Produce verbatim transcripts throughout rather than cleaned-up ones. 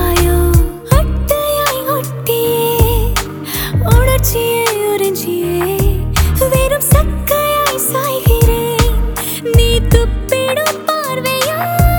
தீர்ப்பாயோ அட்டையாய் ஒட்டியே உணர்ச்சியை உறிஞ்சியே வெறும் சக்கையாய் சாய்கிறேன் நீ துப்பிடும் பார்வையா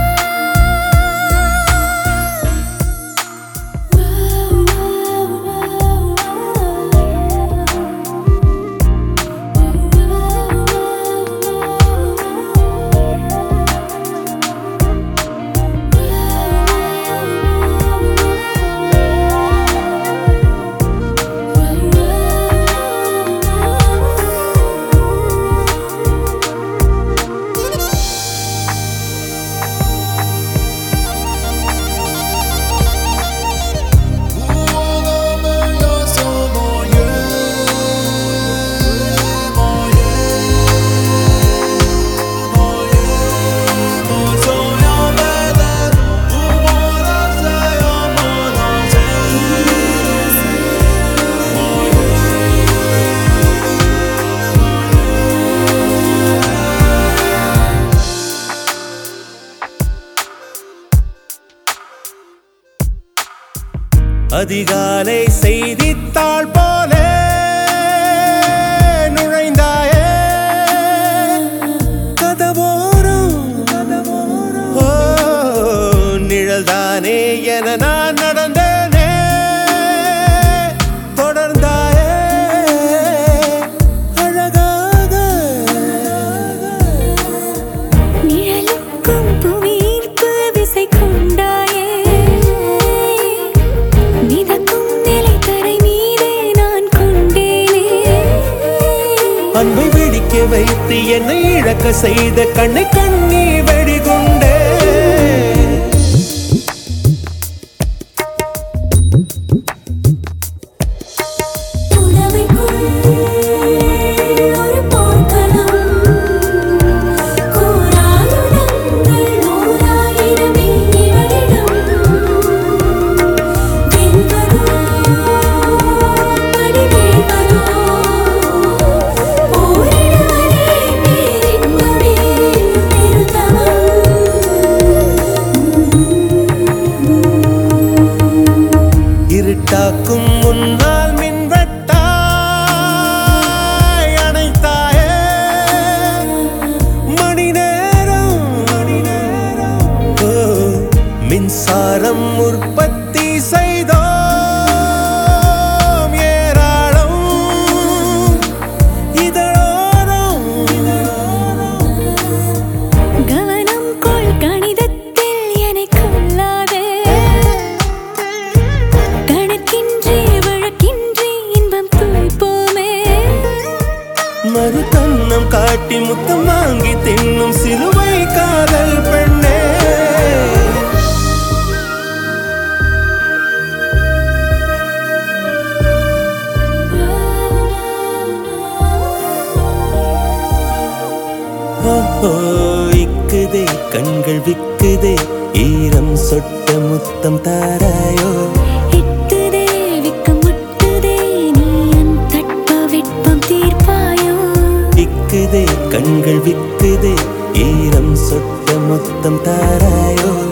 அதிகாலை செய்தித்தாள் போல நுழைந்தாயே கதவோரம் ஓ நிழல்தானே என நான் நடந்தேனே தொடர்ந்தாயே அழகாக நிழலுக்கும் புவியீர்ப்பு விசை கொண்டாயே அன்பை வெடிக்க வைத்து என்னை இழக்க செய்த கண்ணை கண்ணி வெடிகுண்டே இருட்டாக்கும் முன்னால் மின்வெட்டாய் அணைத்தாயே மணி நேரம் ஓ மின்சாரம் உற்பத்தி செய்தோம் ஏராளம் இதழோரம் கவனம் கொள் கணிதத்தில் என்னை கொள்ளாதே மறுதன்னம் காட்டி முத்தம் வாங்கி தின்னும் சிலுவை காதல் பெண்ணே ஓஹோ இக்குதே கண்கள் விக்குதே ஈரம் சொட்ட முத்தம் தாராயோ கண்கள் விக்குதே ஈரம் சொட்ட முத்தம் தாராயோ